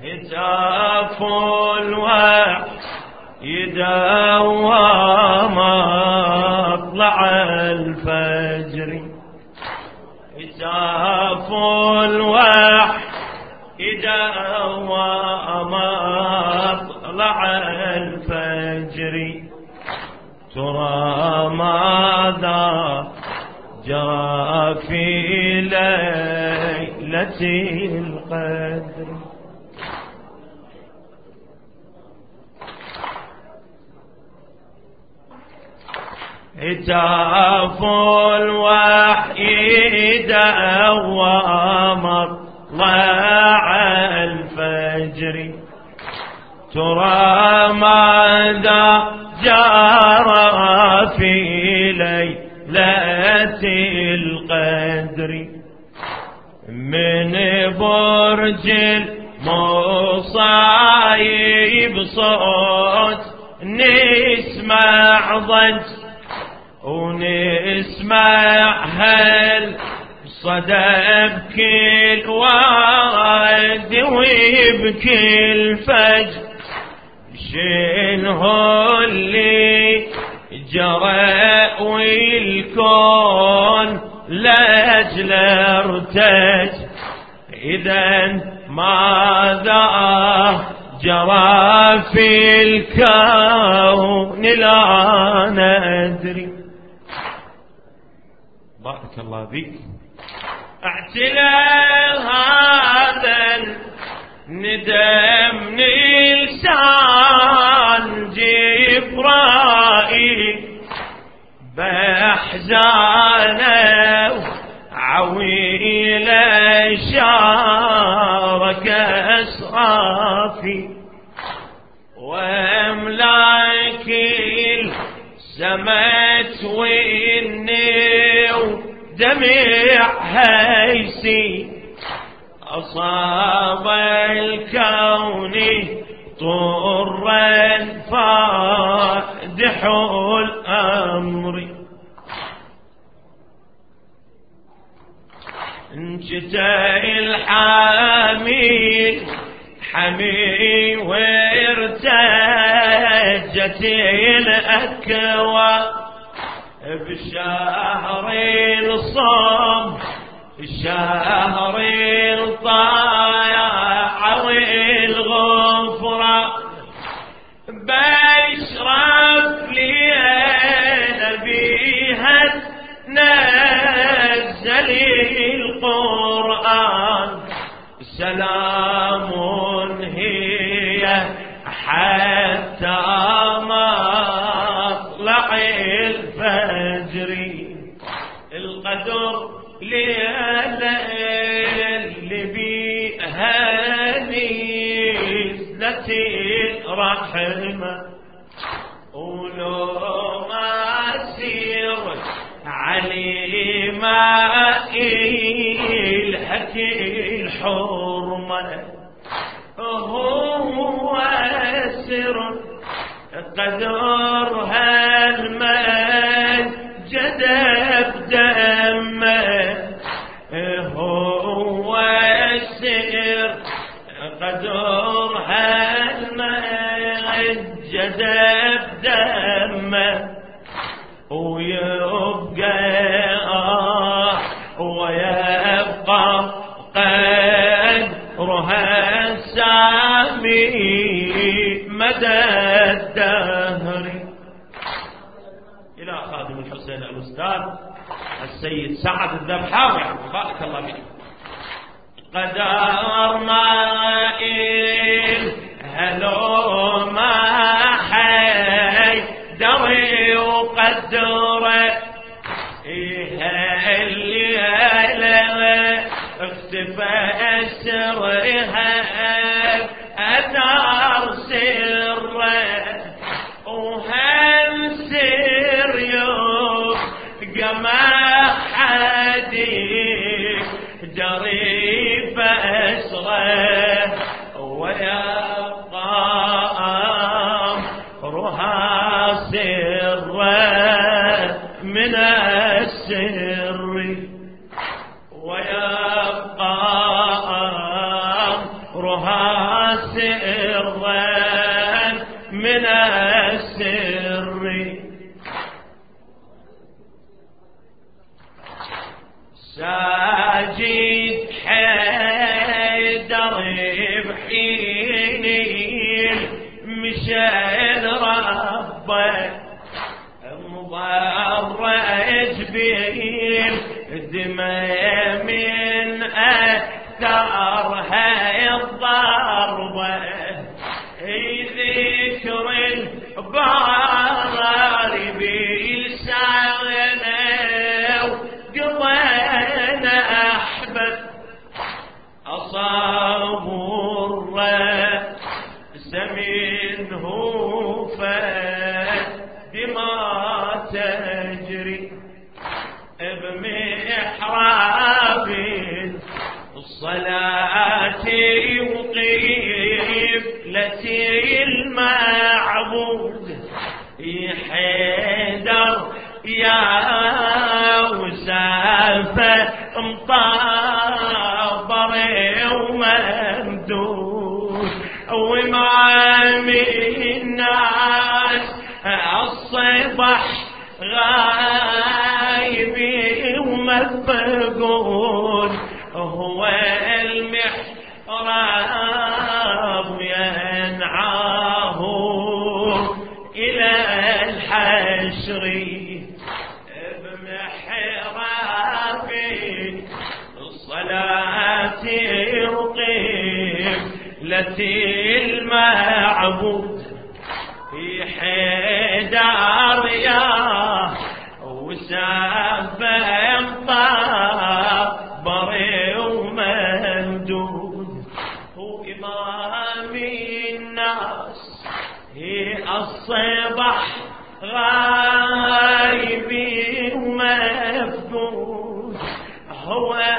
هتاف الوحي دوام مطلع الفجر، هتاف الوحي دوام مطلع الفجر، ترى ماذا جرى في ليلة القدر. هتاف الوحي دوام مطلع الفجر، ترى ماذا جرى في ليلة القدر، من برج المصايب صوت نسمع ضج، ونسمع هل صدى بكل واد وبكل فجر، شنو اللي جرى والكون لاجل ارتج، إذا ماذا جرى في الكون لا ندري. بارك الله فيك. اعتلى هذا الندم لسان جبرائيل، بأحزانه عويل شارك أسرافي، وأملاك السمت والنيو دمع هيسي، أصاب الكون طرا فادح الأمر، انجتى الحامي حمي وارتجت الأكوى، بشهر الصوم الشهر الطايع والغفرة، بشرف لينا بيها نزل القرآن، سلام هي حتى مطلع الفجر، القدر ليلة اللي بيها نزلت الرحمة، ولو ما سير علي ماء الحكي الحرمة، هو سر قدر هالمجد بدمه، هو سر قدر هالمجد بدمه، ويبقى ويبقى قدرها السامي مدى الدهر. إلى خادم الحسين الأستاذ السيد سعد الذبحاوي، بارك الله فيك. قدر مائل هلو ما حي دري وقدره، اللي اختفى سرها أثار سره، وهل سر يبقى ما حدي دري بأسره، ويبقى أمرها سره من السر، ويبقى أمرها سرا من السر ساجد حيدر بحين مشان ربه مضرج بين دماء من أثرها الضربة ذكر البار بلسانه وقضينا أحبب أصاب الرأس منه فدما تجري بمحراب الصلاة وقبلة المعبود حيدر يا وسافة مطابر وممدود ومعامي الناس الصبح غايب ومفقود هو المحراب ينعاه إلى الحشر بمحراب الصلاة وقبلة المعبود في حيدر يا وسافة مطابر وممدود هو إمام الناس هي الصبح غايب ومفقود هو